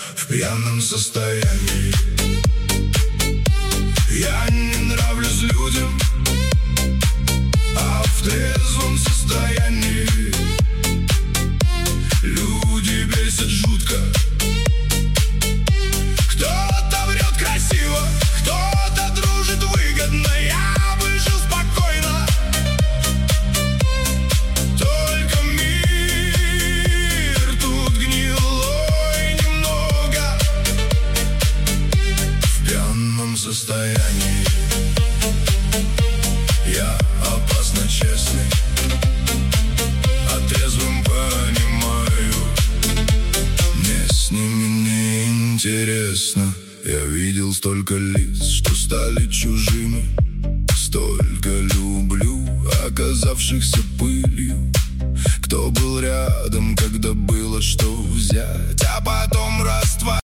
в пьяном состоянии. Я не нравлюсь людям, а в трезвом состоянии люди бесят жутко. Кто-то врет красиво, кто-то дружит выгодно. Я бы жил спокойно, только мир тут гнилой немного. В пьяном состоянии я опасно честный, а трезвым понимаю, мне с ними не интересно. Я видел столько лиц, что стали чужими, столько люблю, оказавшихся пылью. Кто был рядом, когда было что взять, а потом раз